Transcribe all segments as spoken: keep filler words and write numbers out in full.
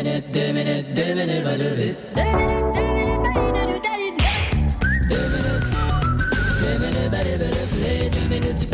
minutes, deux minutes, deux minutes, deux minutes, deux minutes, deux minutes,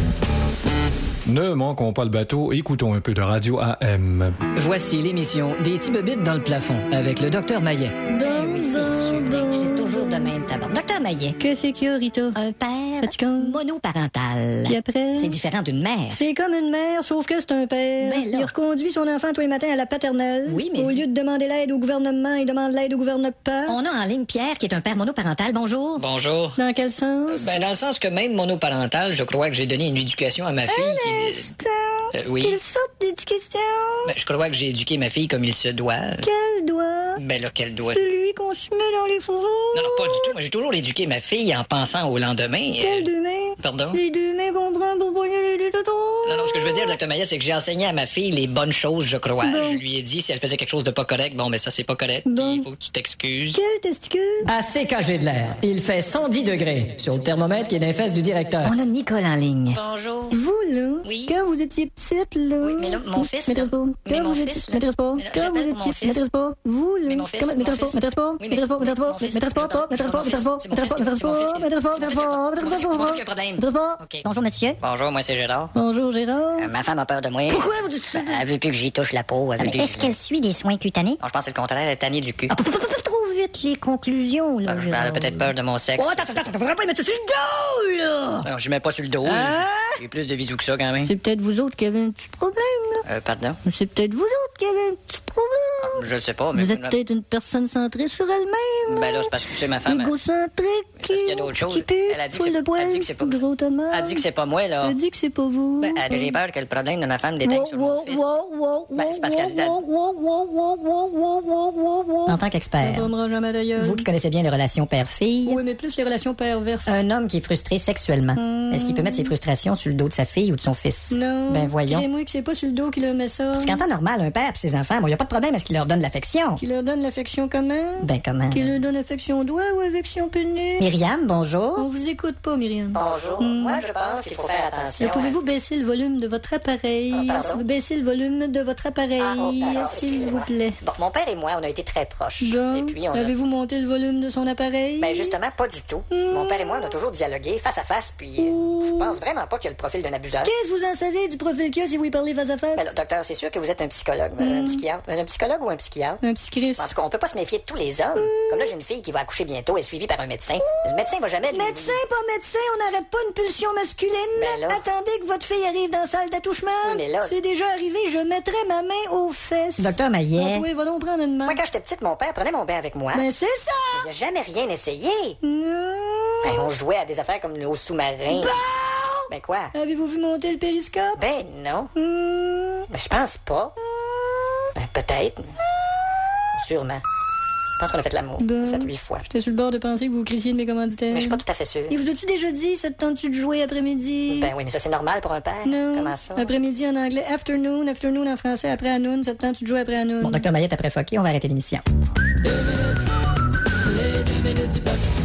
Ne manquons pas le bateau, écoutons un peu de radio A M. Voici l'émission des Tibebites dans le plafond avec le docteur Maillet. Ben oui, c'est super. C'est toujours de même tabac. Docteur Maillet. Qu'est-ce qu'il y a, Rita? Un père Fatigant. monoparental. Puis après? C'est différent d'une mère. C'est comme une mère, sauf que c'est un père. Mais là- Il reconduit son enfant tous les matins à la paternelle. Oui, mais- Au lieu de demander l'aide au gouvernement, il demande l'aide au gouvernement. On a en ligne Pierre, qui est un père monoparental. Bonjour. Bonjour. Dans quel sens? Ben, dans le sens que même monoparental, je crois que j'ai donné une éducation à ma fille qui... Instant. Euh, oui. Quelle sorte d'éducation? Ben, je crois que j'ai éduqué ma fille comme il se doit. Quel doigt? Ben là, qu'elle doit... Celui qu'on se met dans les fourreaux? Non, non, pas du tout. Moi, j'ai toujours éduqué ma fille en pensant au lendemain. Quelles Euh, deux mains? Pardon? Les deux mains vont prendre pour poigner les deux totos. Non, non, ce que je veux dire, docteur Maillet, c'est que j'ai enseigné à ma fille les bonnes choses, je crois. Bon. Je lui ai dit, si elle faisait quelque chose de pas correct, bon, ben ça, c'est pas correct. Bon. Puis il faut que tu t'excuses. Quel testicule? À C K G de l'air, il fait cent dix degrés sur le thermomètre qui est dans les fesses du directeur. On a Nicole en ligne. Bonjour. Vous, là, Oui. quand vous étiez petite, là... Oui, mais là, mon fils, là. M'intéresse pas. Mais Quand mon vous fils, étiez... là. M'intéresse pas. Mais là, Quand vous j'appelle pour mon étiez... fils. M'intéresse pas. Vous, là... Mais mon fils, Comment- mon M'intéresse pas. fils. M'intéresse pas. Oui, mais- M'intéresse pas. M'intéresse mon pas. fils, M'intéresse pas. pardon. M'intéresse C'est pas. mon fils, M'intéresse c'est pas. mon fils, M'intéresse c'est mon pas. fils. M'intéresse pas. C'est mon M'intéresse fils, pas. c'est mon M'intéresse fils, pas. c'est mon fils qui a un problème. M'intéresse pas. OK. Bonjour, monsieur. Bonjour, moi, c'est Gérard. Bonjour, Gérard. Euh, ma femme a peur de moi. Pourquoi vous dites ça? Ben, elle veut plus que j'y touche la peau. Elle veut Mais plus que Est-ce je- qu'elle suit des soins cutanés? Bon, je pense que c'est le contraire, elle est tannée du cul. Ah, pas, pas, pas, pas trop vite, les conclusions, là, Ben, elle Gérard. a peut-être peur de mon sexe. Oh, attends, attends, attends, faudrait pas y mettre ça sur le dos, là! Alors, je mets pas sur le dos. Hein? J'ai plus de bisous que ça, quand même. C'est peut-être vous autres qui avez un petit problème, là. Euh, pardon? C'est peut-être vous autres qui avez un petit problème. Je le sais pas, mais... Vous êtes peut-être une personne centrée sur elle-même. Ben là, c'est parce que c'est ma femme. elle- Égocentrique. Parce qu'il y a d'autres choses. Qui pue, Elle a dit que foule c'est- de poils, elle dit que c'est pas- gros tas de marde. Elle dit que c'est pas moi, là. Elle dit que c'est pas vous. Ben, elle- j'ai peur que le problème de ma femme déteigne sur mon fils. Ben, c'est parce qu'elle dit... En tant qu'expert, Ça tombera jamais d'ailleurs. vous qui connaissez bien les relations père-fille, Oui, mais plus les relations perverses. un homme qui est frustré sexuellement, est-ce qu'il peut mettre ses frustrations sur le dos de sa fille ou de son fils? Non. Ben voyons. Crée-moi que c'est pas sur le dos qui leur met ça. Parce qu'en temps normal, un père et ses enfants, bon, il n'y a pas de problème à ce qu'il leur donne l'affection. Qui leur donne l'affection comment? Ben comment? Qui leur donne affection au doigt ou affection pénée? Myriam, bonjour. On vous écoute pas, Myriam. Bonjour. Moi, je pense qu'il faut faire attention. Mais Pouvez-vous baisser le volume de votre appareil? Ah, pardon? Baisser le volume de votre appareil, Ah, oh, pardon, s'il excusez-moi. vous plaît. Bon, mon père et moi, on a été très proches. Bon, Et puis, on a... avez-vous monté le volume de son appareil? Ben justement, pas du tout. Mon père et moi, on a toujours dialogué face à face, puis euh, je pense vraiment pas qu'il y a le profil d'un abuseur. Qu'est-ce que vous en savez du profil qu'il y a si vous y parlez face à face? Ben là, docteur, c'est sûr que vous êtes un psychologue, un psychiatre. Un psychologue ou un psychiatre? Un petit Chris. En tout cas, on peut pas se méfier de tous les hommes. Comme là, j'ai une fille qui va accoucher bientôt et suivie par un médecin. Le médecin va jamais... lui- Médecin, pas médecin, on n'arrête pas une pulsion masculine. Ben là. Attendez que votre fille arrive dans la salle d'attouchement. Oui, mais là- C'est déjà arrivé, je mettrai ma main aux fesses. Docteur Maillet. Ah, oui, va donc prendre une main. Moi, quand j'étais petite, mon père prenait mon bain avec moi. Ben c'est ça! Il n'a jamais rien essayé. Non. Ben, on jouait à des affaires comme au sous-marin. Bon! Ben quoi? Avez-vous vu monter le périscope? Ben non. Hmm. Ben je pense pas. Ben peut-être. Sûrement. Je pense qu'on a fait l'amour. Bon. Sept, huit fois. J'étais sur le bord de penser que vous crissiez de mes commanditaires. Mais je suis pas tout à fait sûr. Et vous as-tu déjà dit, ça te tente-tu de jouer après-midi? Ben oui, mais ça c'est normal pour un père. non. Comment ça? Après-midi en anglais, afternoon, afternoon en français, après à noon, ça te tente-tu de jouer après à noon? Bon, docteur Maillet, après foqué, on va arrêter l'émission. les deux minutes du bateau.